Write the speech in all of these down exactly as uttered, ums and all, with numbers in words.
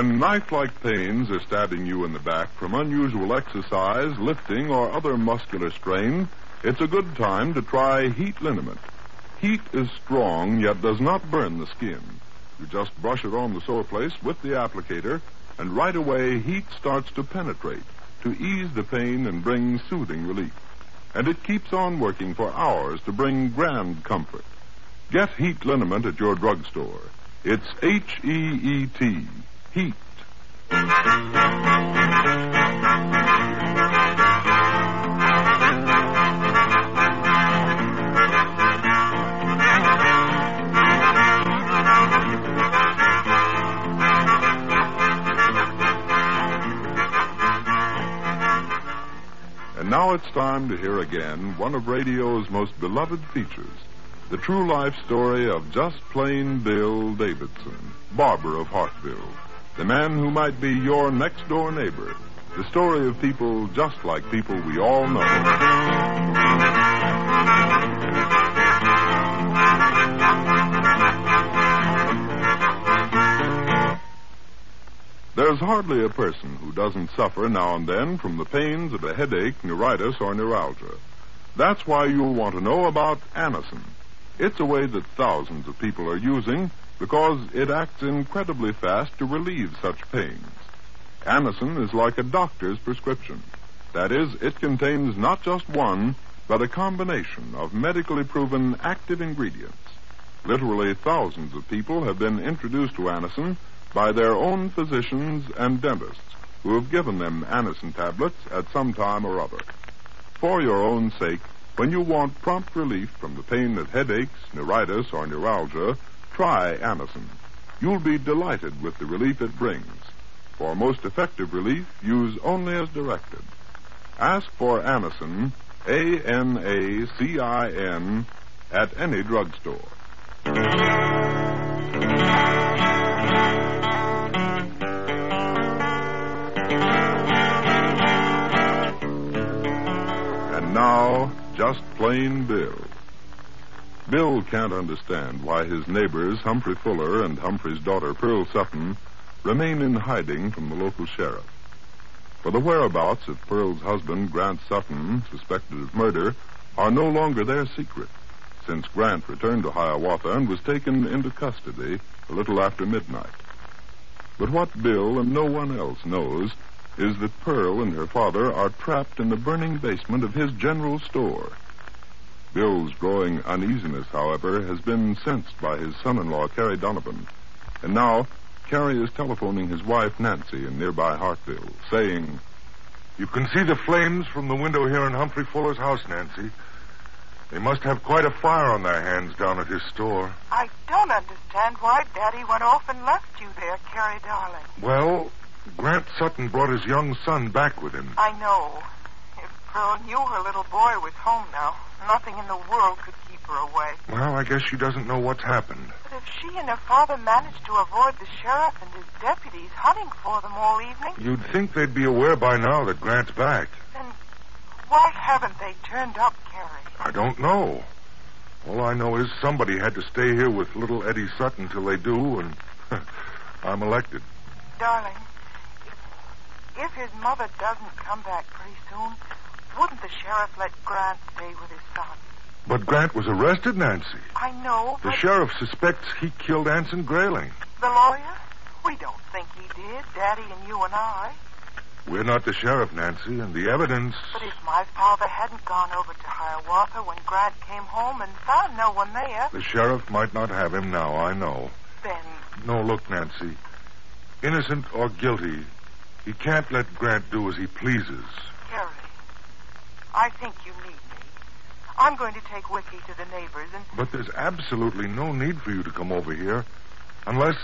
When knife-like pains are stabbing you in the back from unusual exercise, lifting, or other muscular strain, it's a good time to try Heat Liniment. Heat is strong, yet does not burn the skin. You just brush it on the sore place with the applicator, and right away heat starts to penetrate, to ease the pain and bring soothing relief. And it keeps on working for hours to bring grand comfort. Get Heat Liniment at your drugstore. It's H E E T, Heat. And now it's time to hear again one of radio's most beloved features, the true life story of Just Plain Bill Davidson, barber of Hartville, the man who might be your next-door neighbor, the story of people just like people we all know. There's hardly a person who doesn't suffer now and then from the pains of a headache, neuritis, or neuralgia. That's why you'll want to know about Anacin. It's a way that thousands of people are using because it acts incredibly fast to relieve such pains. Anacin is like a doctor's prescription. That is, it contains not just one, but a combination of medically proven active ingredients. Literally thousands of people have been introduced to Anacin by their own physicians and dentists who have given them Anacin tablets at some time or other. For your own sake, when you want prompt relief from the pain of headaches, neuritis, or neuralgia, try Anacin. You'll be delighted with the relief it brings. For most effective relief, use only as directed. Ask for Anacin, A N A C I N, at any drugstore. And now, Just Plain Bill. Bill can't understand why his neighbors, Humphrey Fuller and Humphrey's daughter, Pearl Sutton, remain in hiding from the local sheriff. For the whereabouts of Pearl's husband, Grant Sutton, suspected of murder, are no longer their secret, since Grant returned to Hiawatha and was taken into custody a little after midnight. But what Bill and no one else knows is that Pearl and her father are trapped in the burning basement of his general store. Bill's growing uneasiness, however, has been sensed by his son-in-law, Carrie Donovan. And now, Carrie is telephoning his wife, Nancy, in nearby Hartville, saying, "You can see the flames from the window here in Humphrey Fuller's house, Nancy. They must have quite a fire on their hands down at his store." I don't understand why Daddy went off and left you there, Carrie, darling. Well, Grant Sutton brought his young son back with him. I know. If Pearl knew her little boy was home now, nothing in the world could keep her away. Well, I guess she doesn't know what's happened. But if she and her father managed to avoid the sheriff and his deputies hunting for them all evening... You'd think they'd be aware by now that Grant's back. Then why haven't they turned up, Carrie? I don't know. All I know is somebody had to stay here with little Eddie Sutton till they do, and I'm elected. Darling, if, if his mother doesn't come back pretty soon, wouldn't the sheriff let Grant stay with his son? But Grant was arrested, Nancy. I know, The but... sheriff suspects he killed Anson Grayling. The lawyer? We don't think he did, Daddy and you and I. We're not the sheriff, Nancy, and the evidence... But if my father hadn't gone over to Hiawatha when Grant came home and found no one there... The sheriff might not have him now, I know. Then... No, look, Nancy. Innocent or guilty, he can't let Grant do as he pleases. Carrie, I think you need me. I'm going to take Wiki to the neighbors and... But there's absolutely no need for you to come over here. Unless...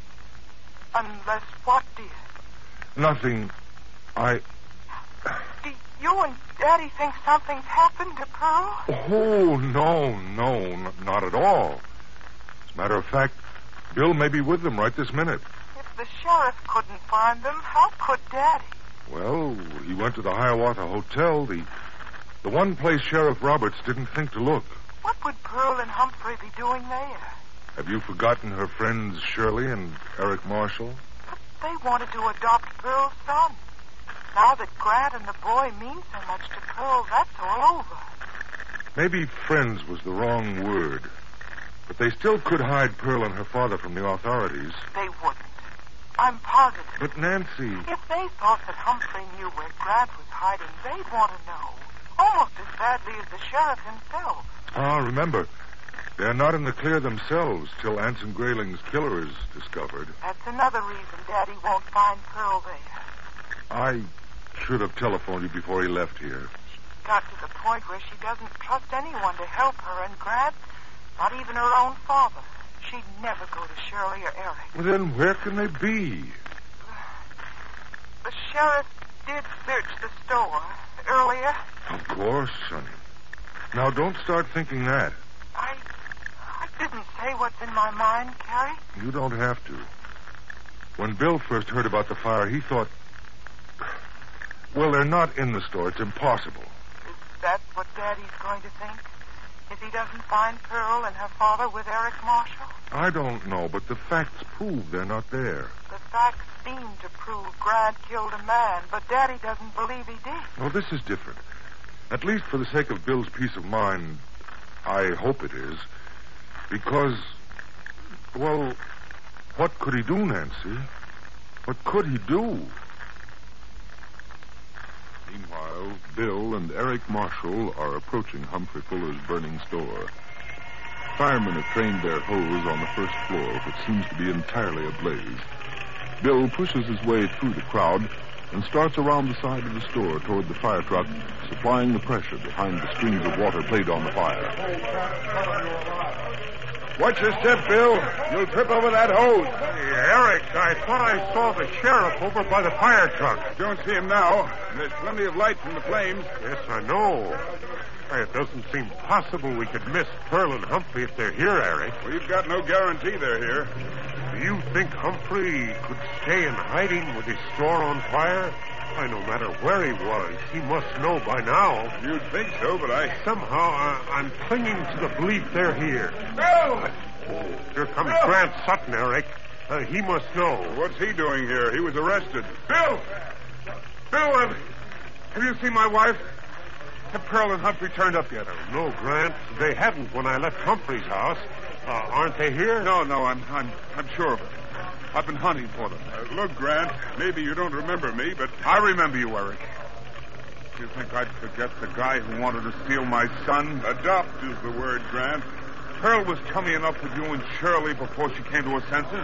Unless what, dear? Nothing... I... Do you and Daddy think something's happened to Pearl? Oh, no, no, n- not at all. As a matter of fact, Bill may be with them right this minute. If the sheriff couldn't find them, how could Daddy? Well, he went to the Hiawatha Hotel, the the one place Sheriff Roberts didn't think to look. What would Pearl and Humphrey be doing there? Have you forgotten her friends Shirley and Eric Marshall? They wanted to adopt Pearl's son. Now that Grant and the boy mean so much to Pearl, that's all over. Maybe friends was the wrong word. But they still could hide Pearl and her father from the authorities. They wouldn't. I'm positive. But Nancy... If they thought that Humphrey knew where Grant was hiding, they'd want to know. Almost as badly as the sheriff himself. Ah, remember, they're not in the clear themselves till Anson Grayling's killer is discovered. That's another reason Daddy won't find Pearl there. I should have telephoned you before he left here. She got to the point where she doesn't trust anyone to help her, and Grant, not even her own father. She'd never go to Shirley or Eric. Well, then where can they be? The sheriff did search the store earlier. Of course, Sonny. Now, don't start thinking that. I... I didn't say what's in my mind, Carrie. You don't have to. When Bill first heard about the fire, he thought... Well, they're not in the store. It's impossible. Is that what Daddy's going to think? If he doesn't find Pearl and her father with Eric Marshall? I don't know, but the facts prove they're not there. The facts seem to prove Grant killed a man, but Daddy doesn't believe he did. Oh, this is different. At least for the sake of Bill's peace of mind, I hope it is. Because, well, what could he do, Nancy? What could he do? Meanwhile, Bill and Eric Marshall are approaching Humphrey Fuller's burning store. Firemen have trained their hose on the first floor, which seems to be entirely ablaze. Bill pushes his way through the crowd and starts around the side of the store toward the fire truck, supplying the pressure behind the streams of water played on the fire. Watch your step, Bill. You'll trip over that hose. Hey, Eric, I thought I saw the sheriff over by the fire truck. Don't see him now. There's plenty of light from the flames. Yes, I know. It doesn't seem possible we could miss Pearl and Humphrey if they're here, Eric. We've got no guarantee they're here. Do you think Humphrey could stay in hiding with his store on fire? Why, no matter where he was, he must know by now. You'd think so, but I... Somehow, I, I'm clinging to the belief they're here. Bill! Oh, here comes Bill. Grant Sutton, Eric. Uh, he must know. What's he doing here? He was arrested. Bill! Bill, have, have you seen my wife? Have Pearl and Humphrey turned up yet? No, Grant. They hadn't when I left Humphrey's house. Uh, aren't they here? No, no, I'm, I'm, I'm sure of it. I've been hunting for them. Uh, look, Grant, maybe you don't remember me, but... I remember you, Eric. Do you think I'd forget the guy who wanted to steal my son? Adopt is the word, Grant. Pearl was chummy enough with you and Shirley before she came to her senses.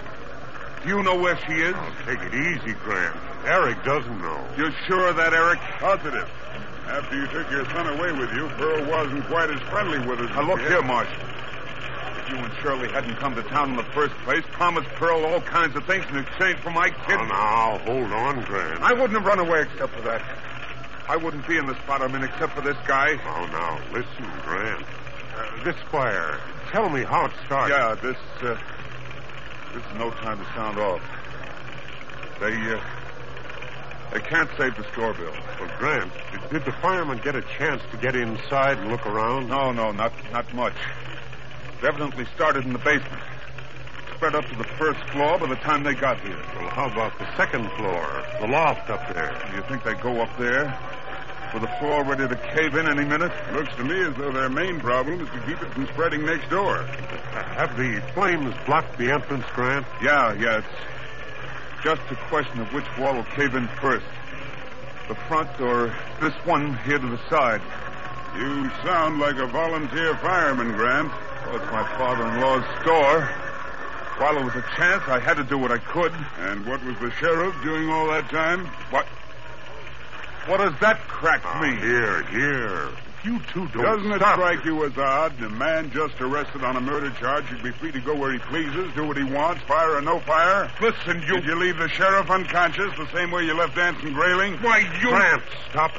Do you know where she is? Oh, take it easy, Grant. Eric doesn't know. You're sure of that, Eric? Positive. After you took your son away with you, Pearl wasn't quite as friendly with us. Now, look here, Marshal. If you and Shirley hadn't come to town in the first place, promised Pearl all kinds of things in exchange for my kid... Oh, now, hold on, Grant. I wouldn't have run away except for that. I wouldn't be in the spot I'm in except for this guy. Oh, now, listen, Grant. Uh, this fire, tell me how it started. Yeah, this, uh, this is no time to sound off. They, uh, they can't save the store, Bill. Well, Grant, did, did the firemen get a chance to get inside and look around? No, no, not, not much. It evidently started in the basement. Spread up to the first floor by the time they got here. Well, how about the second floor, the loft up there? Do you think they go up there? With the floor ready to cave in any minute? Looks to me as though their main problem is to keep it from spreading next door. Uh, have the flames blocked the entrance, Grant? Yeah, yeah, it's just a question of which wall will cave in first. The front or this one here to the side. You sound like a volunteer fireman, Grant. Well, it's my father-in-law's store. While there was a chance, I had to do what I could. And what was the sheriff doing all that time? What? What does that crack oh, mean? Here, here. If you two don't Doesn't it stop strike you as odd? A man just arrested on a murder charge should be free to go where he pleases, do what he wants, fire or no fire? Listen, you... Did you leave the sheriff unconscious the same way you left Anson Grayling? Why, you... Grant, stop it.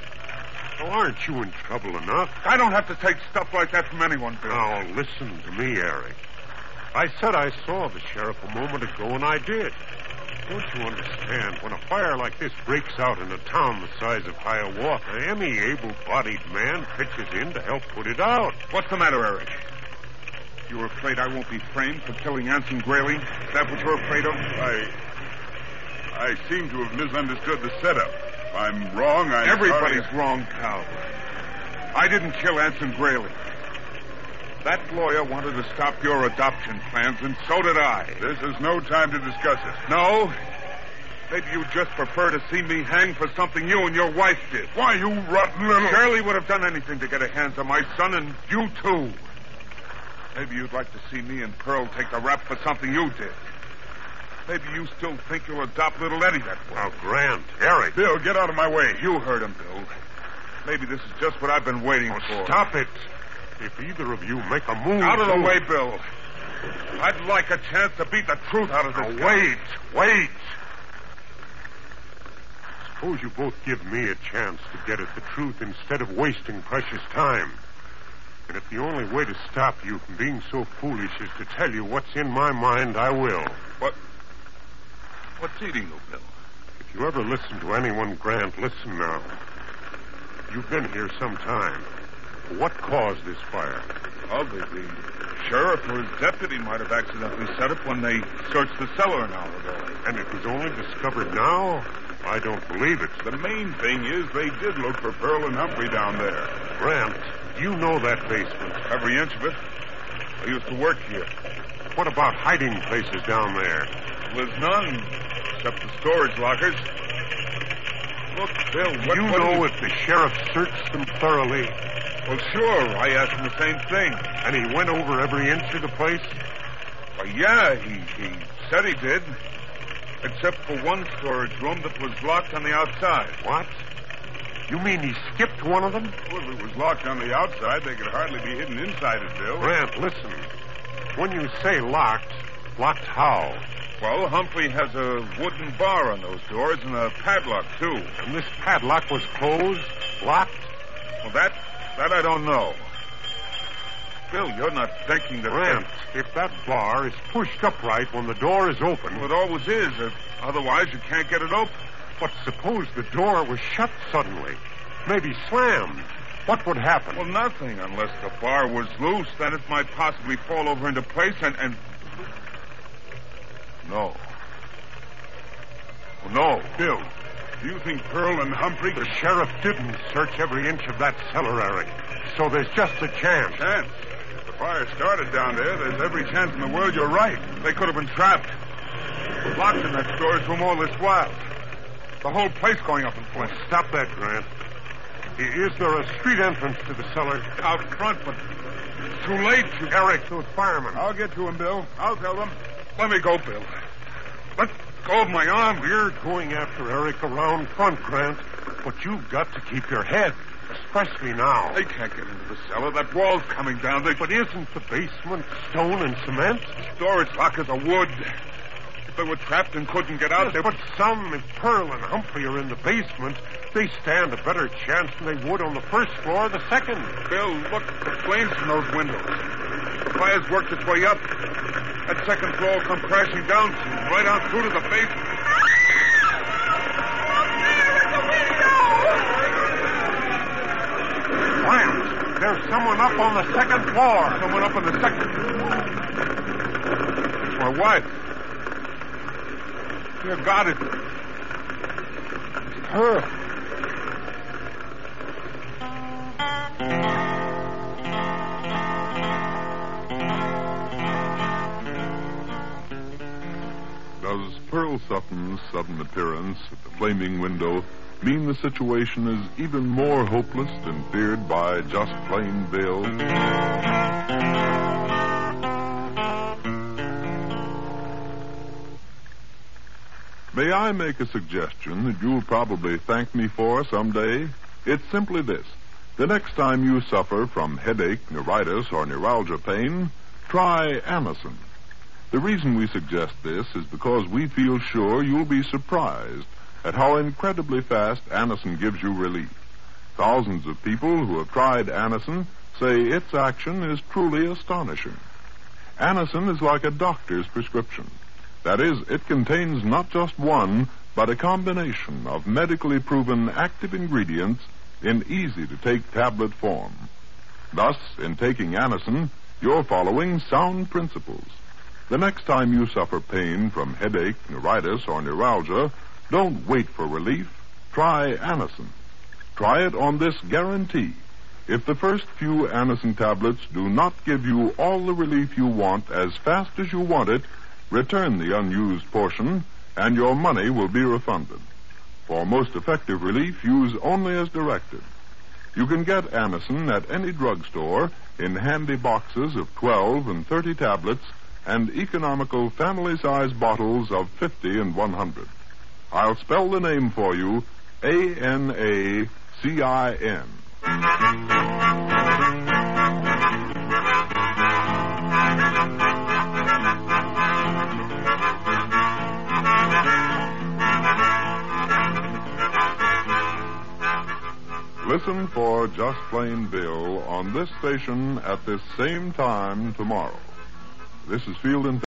Oh, aren't you in trouble enough? I don't have to take stuff like that from anyone, Bill. Now, listen to me, Eric. I said I saw the sheriff a moment ago, and I did. Don't you understand? When a fire like this breaks out in a town the size of Hiawatha, any able-bodied man pitches in to help put it out. What's the matter, Eric? You're afraid I won't be framed for killing Anson Grayling? Is that what you're afraid of? I... I seem to have misunderstood the setup. If I'm wrong, I'm Everybody's sorry. wrong, pal. I didn't kill Anson Grayling. That lawyer wanted to stop your adoption plans, and so did I. This is no time to discuss it. No? Maybe you just prefer to see me hang for something you and your wife did. Why, you rotten little... Shirley would have done anything to get her hands on my son, and you too. Maybe you'd like to see me and Pearl take the rap for something you did. Maybe you still think you'll adopt little Eddie that way. Now, Grant, Eric. Bill, get out of my way. You heard him, Bill. Maybe this is just what I've been waiting Oh, for. stop it. If either of you make a move... Out of the you- way, Bill. I'd like a chance to beat the truth out of this Now, guy. wait, wait. Suppose you both give me a chance to get at the truth instead of wasting precious time. And if the only way to stop you from being so foolish is to tell you what's in my mind, I will. What? What's eating you, Bill? If you ever listen to anyone, Grant, listen now. You've been here some time. What caused this fire? Oh, the, the sheriff or his deputy might have accidentally set it when they searched the cellar an hour ago. And it was only discovered now? I don't believe it. The main thing is they did look for Pearl and Humphrey down there. Grant, you know that basement. Every inch of it. I used to work here. What about hiding places down there? There's none, except the storage lockers. Look, Bill, Do what... you what know is- if the sheriff searched them thoroughly? Well, sure. I asked him the same thing. And he went over every inch of the place? Well, yeah, he, he said he did. Except for one storage room that was locked on the outside. What? You mean he skipped one of them? Well, if it was locked on the outside, they could hardly be hidden inside it, Bill. Grant, listen. When you say locked, locked how? Well, Humphrey has a wooden bar on those doors and a padlock, too. And this padlock was closed, locked? Well, that, that I don't know. Bill, you're not thinking that... Grant, if that bar is pushed upright when the door is open... Well, it always is. Uh, otherwise, you can't get it open. But suppose the door was shut suddenly, maybe slammed. What would happen? Well, nothing, unless the bar was loose. Then it might possibly fall over into place and... and... No. Well, no. Bill, Do you think Pearl and Humphrey... the sheriff didn't search every inch of that cellar, Eric. So there's just a chance. Chance. If the fire started down there, there's every chance in the world you're right. They could have been trapped. Locked in that storage room all this while. The whole place going up in Well, flames. stop that, Grant. I- Is there a street entrance to the cellar? Out front, but it's too late. You... Eric, those firemen. I'll get to him, Bill. I'll tell them. Let me go, Bill. Let go of my arm. We're going after Eric around front, Grant. But you've got to keep your head, especially now. They can't get into the cellar. That wall's coming down. They... But isn't the basement stone and cement? storage lockers are wood. If they were trapped and couldn't get out, Yes, they... but some, if Pearl and Humphrey are in the basement, they stand a better chance than they would on the first floor or the second. Bill, look, the flames from those windows. The fire's worked its way up. That second floor will come crashing down soon, right on through to the basement. Grant, there's someone up on the second floor. Someone up on the second. It's my wife. Dear God, it... it's her. Does Pearl Sutton's sudden appearance at the flaming window mean the situation is even more hopeless than feared by just plain Bill? May I make a suggestion that you'll probably thank me for someday? It's simply this. The next time you suffer from headache, neuritis, or neuralgia pain, try Anacin. The reason we suggest this is because we feel sure you'll be surprised at how incredibly fast Anacin gives you relief. Thousands of people who have tried Anacin say its action is truly astonishing. Anacin is like a doctor's prescription. That is, it contains not just one, but a combination of medically proven active ingredients in easy-to-take tablet form. Thus, in taking Anacin, you're following sound principles. The next time you suffer pain from headache, neuritis, or neuralgia, Don't wait for relief. Try Anacin. Try it on this guarantee. If the first few Anacin tablets do not give you all the relief you want as fast as you want it, return the unused portion, and your money will be refunded. For most effective relief, use only as directed. You can get Anacin at any drugstore in handy boxes of twelve and thirty tablets and economical family-size bottles of fifty and one hundred. I'll spell the name for you, A N A C I N. Listen for Just Plain Bill on this station at this same time tomorrow. This is Field and